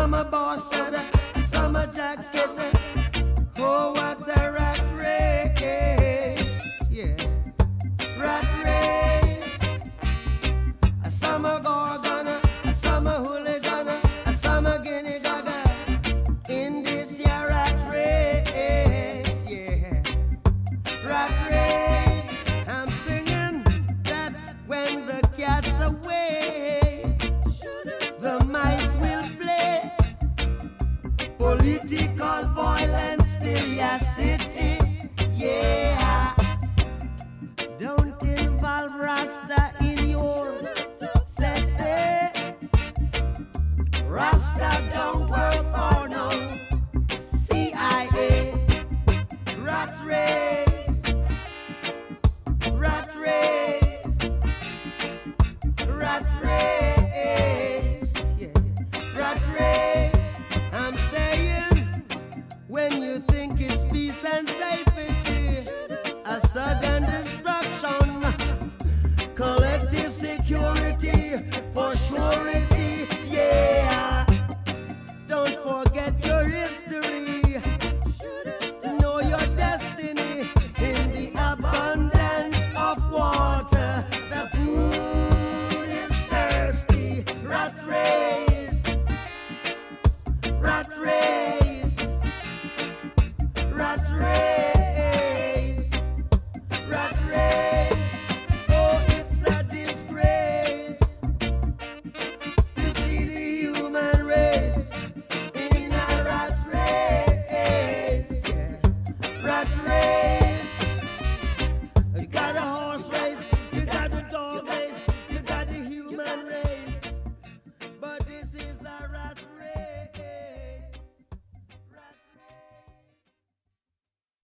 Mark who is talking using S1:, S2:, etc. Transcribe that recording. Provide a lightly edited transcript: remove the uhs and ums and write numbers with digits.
S1: summer boss said, a summer jack said, oh, what a rat race. Yeah, rat race. A summer gorgon, a summer hooligan, a summer guinea gaga. In this year rat race, yeah, rat race. I'm singing that when the cat's away, the mice will play. Political violence fill your city, yeah. Don't involve Rasta in your say. Rasta don't work for no CIA. Rat race, rat race, rat race, yeah. Rat race. I'm saying, when you think it's peace and safety,